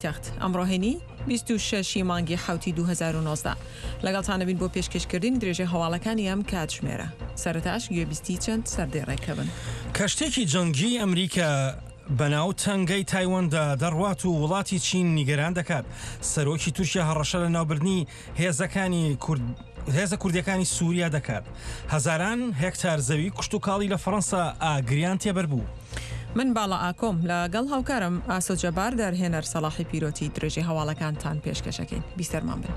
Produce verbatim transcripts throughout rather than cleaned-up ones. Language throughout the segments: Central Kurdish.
تەخت ئەمڕۆهێنی بیست و شەشی مانگی حوتی دوو هەزار و نۆزدە لەگەڵتانە بین بۆ پێشکەشکردنی درێژەی هەواڵەکانی ئەم کاتژمێرە. سەرەتاش گوێبیستی چەند سەردێڕێکە بن. کەشتێکی جەنگی ئەمریکا بەناو تەنگەی تایواندا دەڕوات و وڵاتی چین نیگەران دەکات. سەرۆکی تورکیا هەڕەشە لە ناوبردنی هێزەکانی کورد هێزە کوردیەکانی سووریا دەکات. هەزاران هێکتار زەوی کوشت و کاڵی لە فەڕەنسا ئاگریان تێبەر بوو. من باڵا ئاکۆم لەگەڵ هاوکارم ئاسۆ جەبار دەرهێنەر سەلاحی پیرۆتی درێژەی هەواڵەکانتان پێشکەشەکەین. بیستەرمان بن.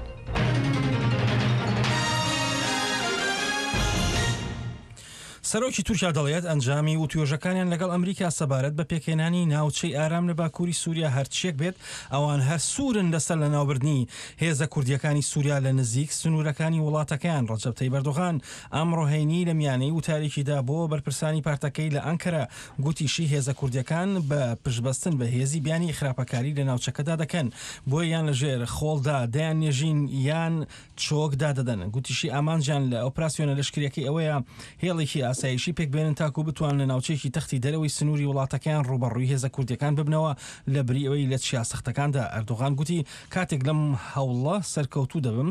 سەرۆکی تورکیا دەڵێت ئەنجامی و توێژەکانیان لەگەڵ ئەمریکا سەبارەت بە پێکێنانی ناوچەی ئارام لە باکووری سووریا هەرچیەک بێت ئەوان هەر سوورن لەسەر لە ناوبردنی هێزە کوردیەکانی سووریا لە نزیک سنوورەکانی وڵاتەکەیان. ڕەجەب تەیب ئەردۆغان ئەمڕۆهێنی لە میانەی وتارێکیدا بۆ بەرپرسانی پارتەکەی لە ئەنکەرە گوتیشی هێزە کوردیەکان بە پشتبەستن بە هێزی بیانی خراپەکاری لە ناوچەکەدا دەکەن بۆ یان لەژێر خۆڵدا دەیان نێژین یان چۆکدا دەدەن. گوتیشی ئامانجان لە ئۆپراسیۆنە لەشکریەکەی ئەوەیە هێڵێکی ئاسایشی پێک بێنن تاکو بتوان لە ناوچەیەکی تەختی دەرەوەی سنووری وڵاتەکان ڕوبەڕووی هێزە کوردیەکان ببنەوە لە بری ئەوەی لە چیا سەختەکاندا. ئەردۆغان گوتی کاتێک لەم هەوڵە سەرکەوتوو دەبم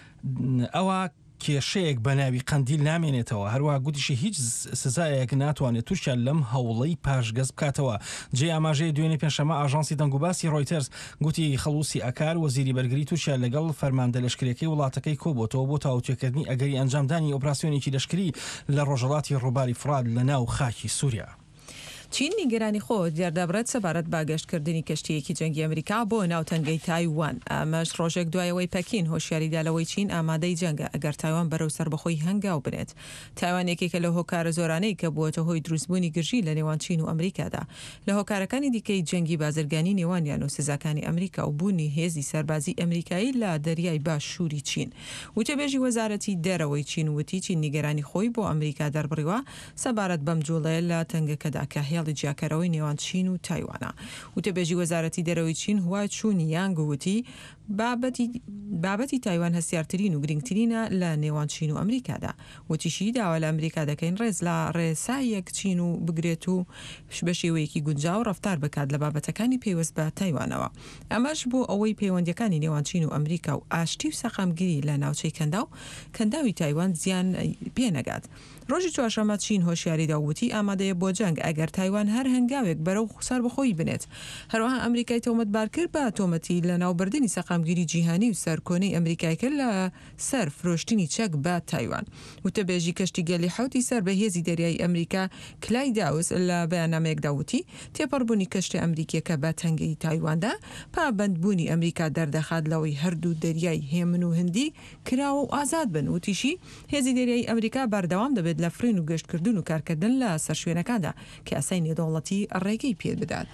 ئەوە کێشەیەک بە ناوی قەندیل نامێنێتەوە. هەروە گوتیشی هیچ سزایەک ناتوانێت تورکیا لەم هەوڵەی پاشگەز بکاتەوە. جێ ئاماژەی دوێنێ پێنجشەمە ئاژانسی دەنگوباسی ڕۆیتەرز گوتی خەڵوسی ئەکار وەزیری بەرگری تورکیا لەگەڵ فەرماندە لەشکرێکی وڵاتەکەی کۆبۆتەوە بۆ تاوتوێکردنی ئەگەری ئەنجامدانی ئۆپراسیۆنێکی لەشکری لە ڕۆژهەڵاتی ڕووباری فرات لە ناو خاکی سووریا. چین نیگەرانی خۆ دیاردەبرێت سەبارەت باگەشتکردنی کەشتیەکی جەنگی ئەمریکا بۆ ناوتەنگەی تایوان. ئەمەش ڕۆژێک دوایەوەی پەکین هۆشیاریدالەوەی چین ئامادەی جەنگە ئەگەر تایوان بەرەو سەربەخۆی هەنگاو بنێت. تایوان یەکێکە لە هۆکارە زۆرانەی کە بووەتە هۆی دروستبوونی گرژی لە نێوان چین و ئەمریکادا. لە هۆکارەکانی دیکەی جەنگی بازرگانی نێوانیان و سزاکانی ئەمریکا و بوونی هێزی سەربازی ئەمریکایی لە دەریای باشووری چین. وتەبێژی وەزارەتی دەرەوەی چین وتی چین نیگەرانی خۆی بۆ ئەمریکا دەربڕیوە سەبارەت بەم جوڵەیە لە تەنگەکەدا کە هێڵی جیاکەرەوەی نێوان چین و تایوانە. وتەبێژی وەزارەتی دەرەوەی چین هوا چوونی یانگ وتی بابەتی بابەتی تایوان هەستیارترین و گرنگترینە لە نێوان چین و ئەمریکادا. وتیشی داوا لە ئەمریکا دەکەین ڕێز لە ڕێسایەک چین و بگرێت و بە شێوەیەکی گونجاو ڕەفتار بکات لە بابەتەکانی پێوەست بە تایوانەوە. ئەمەش بۆ ئەوەی پەیوەندیەکانی نێوان چین و ئەمریکا و ئاشتی و سەقامگیری لە ناوچەی کەندا و کەنداوی تایوان زیان پێنەگات. ڕۆژی چوارشەممە چین هۆشیاریدا وتی ئامادەیە بۆ جەنگ ئەگەر تایوان هەر هەنگاوێک بەرەو سەربەخۆی بنێت. هەروەها ئەمریکای تۆمەتبار کرد بە تۆمەتی لە ناوبردننی سەقامگیری جیهانی و سەرکۆنەی ئەمریکای کرد لە سەر فرۆشتنی چەک بە تایوان. وتەبێژی کەشتی گەلی حوتی سەر بە هێزی دەریای ئەمریکا کلای داوس لە بەیاننامەیەکدا وتی تێپەڕبوونی کەشتی ئەمریکیەکە بە تەنگەی تایواندا پابەندبوونی ئەمریکا دەردەخات لەوەی هەردوو دەریای هێمن و هەندی کراوە و ئازاد بن. وتیشی هێزی دەریای ئەمریکا بەردەوام دەبێت لە فرین و گەشتکردن و کارکردن لە سەر شوێنەکاندا کە ئەسای نێودەوڵەتی ڕێگەی پێ بدات.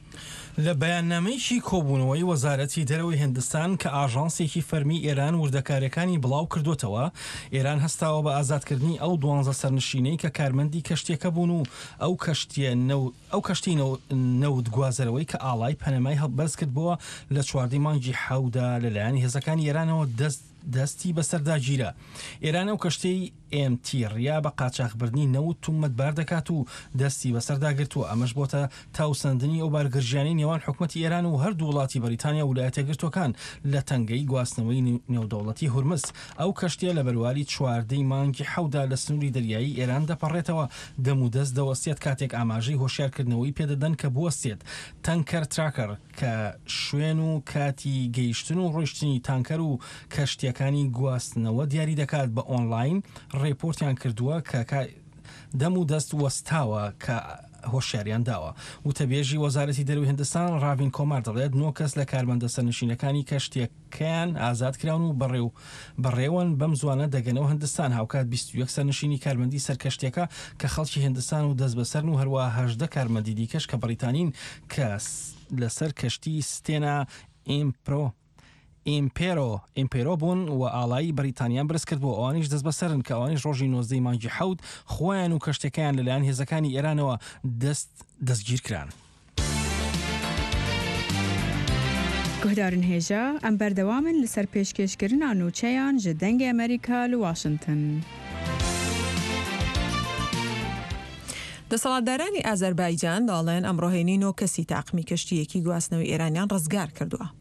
لە بەیاننامەیەکی کۆبوونەوەی وەزارەتی دەرەوەی هیندستان کە ئاژانسێکی فەرمی ئێران وردەکارەکانی بڵاو کردوتەوە، ئێران هەستاوە بە ئازادکردنی ئەو دوانزە سەرنشینەی کە کارمەندی کەشتێکە بوون و ئەو کەشتیە ئەو کەشتی نەود گوازەرەوەی کە ئاڵای پەنەمای هەڵبەرز کرد بووە لە چواردەی مانگی حەودا لەلایەن هێزەکانی ئێرانەوە دەست دەستی بەسەرداگیرە. ئێران ئەو کەشتەی ئێم تی ڕیا بە قاچاقبردنی نەوت تومەتبار دەکات و دەستی بەسەرداگرتووە. ئەمەش بۆتە تاوسەندنی ئەو بارگرژیانەی نێوان حکومەتی ئێران و هەردوو وڵاتی بەریتانیا و ویلایەتە یەکگرتووەکان لە تەنگەی گواستنەوەی نێودەوڵەتی هورمز. ئەو کەشتیە لە بەروالی چواردەی مانگی حەودا لە سنووری دەریایی ئێران دەپەڕێتەوە. دەم و دەست دەوەستێت کاتێک ئاماژەی هۆشیارکردنەوەی پێدەدەن کە بوەستێت. تەنکەر تراکەر کە شوێن و کاتی گەیشتن و ڕۆیشتنی تانکەر و کەشتیەکانی گواستنەوە دیاری دەکات بە ئۆنلاین ڕێپۆرتیان کردووە کە دەم و دەست وەستاوە کە هۆشیاریان داوە. وتەبێژی وەزارەتی دەرەوەی هیندستان ڕاڤین کۆمار دەڵێت نۆ کەس لە کارمەندە سەرنشینەکانی کەشتێکیان ئازاد کراون و بەڕێو بەڕێوەن بەم زوانە دەگەنەوە هیندستان. هاوکات بیست و یەک سەرنشینی کارمەندی سەرکەشتێکە کە خەڵکی هیندستان و دەست بەسەرن و هەروە هەژدە کارمەندی دیکەش کە بەریتانین کە لەسەر کەشتی ستێنا ئیمپرۆ ئیمپێرۆ ئیمپێرۆ بوون و ئاڵایی بەریتانیان برس کرد بۆ ئەوانیش دەست بەسەرن کە ئەوانیش ڕۆژی نۆزدەی مانگی حەوت خۆیان و کەشتەکەیان لەلایەن هێزەکانی ئێرانەوە دەست دەستگیر کران. گهدارن هێژە ئەم بەردەوامن لەسەر پێشکەشکردنا نوچەیان ji dengê ئەمریکا لە واشنگتن. دەسەڵاتدارانی ئازەربایجان داڵێن ئەمڕۆهێنین و کەسی تاقمی کەشتیەکی گواستنەوەی ئێرانیان ڕزگار کردووە.